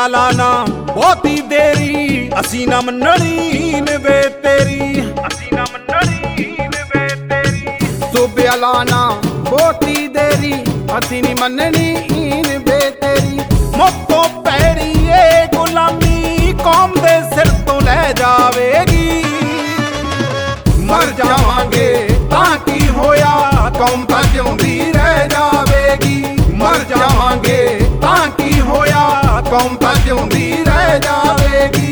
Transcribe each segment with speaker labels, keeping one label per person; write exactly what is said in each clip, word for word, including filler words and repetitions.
Speaker 1: ਵਾਲਾ ਨਾ ਬਹੁਤੀ ਦੇਰੀ ਅਸੀਂ ਨਾ ਮੰਨਣੀ ਵੇ ਤੇਰੀ ਅਸੀਂ ਨਾ ਮੰਨਣੀ ਵੇ ਤੇਰੀ
Speaker 2: ਸੂਬੇ ਵਾਲਾ ਨਾ ਬਹੁਤੀ ਦੇਰੀ ਅਸੀਂ ਨਹੀਂ ਮੰਨਣੀ ਵੇ ਤੇਰੀ
Speaker 1: ਮੋਤੋਂ ਪੈੜੀ ਏ ਗੁਲਾਮੀ ਕੌਮ ਦੇ ਸਿਰ ਤੋਂ ਲੈ ਜਾਵੇਗੀ
Speaker 2: ਮਰ ਜਾਵਾਂਗੇ ਤਾਂ ਕੀ ਹੋਇਆ ਕੌਮ ਤਾਂ ਜਿਉਂਦੀ ਰਹਿ ਜਾਵੇਗੀ ਮਰ ਜਾਵਾਂਗੇ ਤਾਂ ਕੀ ਹੋਇਆ ਕੌਮ ਤਾਂ ਜਿਉਂਦੀ ਰਹਿ ਜਾਵੇਗੀ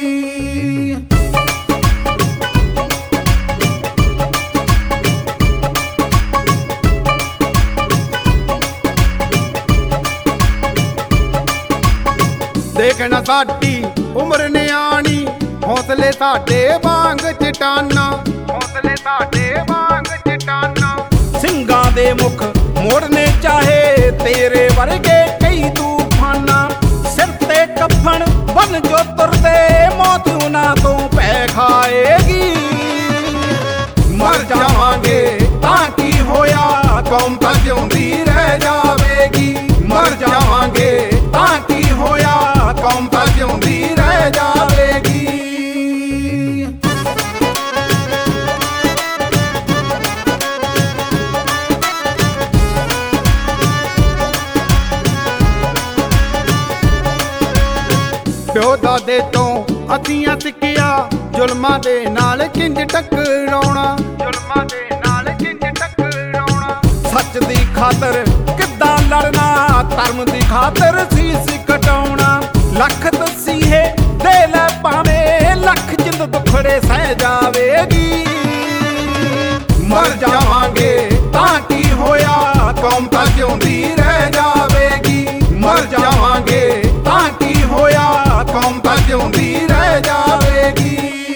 Speaker 2: ਦੇਖਣਾ ਸਾਡੀ ਉਮਰ ਨਿਆਣੀ ਹੌਸਲੇ ਸਾਡੇ ਵਾਂਗ ਚਟਾਨਾ ਹੌਸਲੇ ਸਾਡੇ ਵਾਂਗ ਚਟਾਨਾ
Speaker 1: ਸਿੰਘਾਂ ਦੇ ਮੁਖ ਮੋੜਨੇ ਚਾਹੇ ਤੇਰੇ ਵਰਗੇ ਕਈ ਤੂਫਾਨਾਂ ਸਿਰ ਤੇ ਕਫਨ ਬਨ ਜੋ ਤੁਰਦੇ ਮੌਤ ਉਹਨਾਂ ਤੋਂ ਪੈ ਖਾਏਗੀ
Speaker 2: ਮਰ ਜਾਵਾਂਗੇ ਤਾਂ ਕੀ ਹੋਇਆ ਕੌਮ ਤਾਂ ਜਿਉਂਦੀ ਰਹਿ ਜਾਵੇਗੀ ਮਰ ਜਾਵਾਂਗੇ ਤਾਂ ਕੀ ਹੋਇਆ ਕੌਮ ਤਾਂ ਜਿਉਂਦੀ ਰਹਿ ਜਾਵੇਗੀ ਪਿਓ ਦਾਦੇ ਤੋਂ ਅਸੀਂ ਸਿੱਖਿਆ ਜ਼ੁਲਮਾਂ ਦੇ ਨਾਲ ਕਿੰਜ ਟਕਰਾਉਣਾ ਜ਼ੁਲਮਾਂ ਦੇ ਨਾਲ ਕਿੰਜ ਟਕਰਾਉਣਾ
Speaker 1: ਸੱਚ ਦੀ ਖਾਤਰ ਕਿੱਦਾਂ ਲੜਨਾ ਧਰਮ ਦੀ ਖਾਤਰ ਸੀਸ ਕਟਾਉਣਾ ਲੱਖ ਤਸੀਹੇ ਦੇ ਲੈ ਭਾਵੇਂ ਲੱਖ ਜਿੰਦ ਦੁਖੜੇ ਸਹਿ ਜਾਵੇਗੀ
Speaker 2: ਮਰ ਜਾਵਾਂਗੇ ਤਾਂ ਕੀ ਹੋਇਆ ਕੌਮ ਤਾਂ ਜਿਉਂਦੀ ਰਹਿ ਜਾਵੇਗੀ ਮਰ ਜਾਵਾਂਗੇ ਤਾਂ ਕੀ ਹੋਇਆ ਕੌਮ ਤਾਂ ਜਿਉਂਦੀ ਰਹਿ ਜਾਵੇਗੀ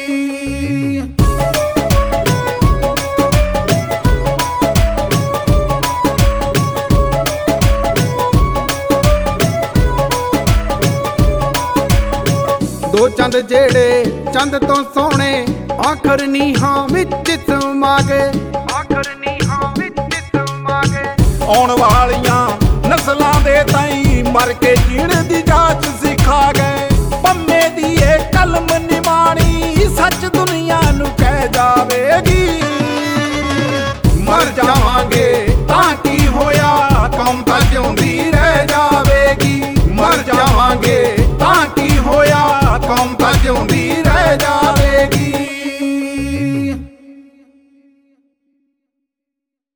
Speaker 2: ਦੋ ਚੰਦ ਜਿਹੜੇ ਚੰਦ ਤੋਂ ਸੋਹਣੇ ਆਖਰ ਨੀਹਾਂ ਵਿੱਚ ਸਮਾ ਗਏ ਆਖਰ ਨੀਹਾਂ ਵਿੱਚ ਸਮਾ ਗਏ
Speaker 1: ਆਉਣ ਵਾਲੀਆਂ ਨਸਲਾਂ ਦੇ ਤਾਈਂ ਮਰ ਕੇ ਜੀਣ ਦੀ ਜਾਚ ਸਿਖਾ ਗਏ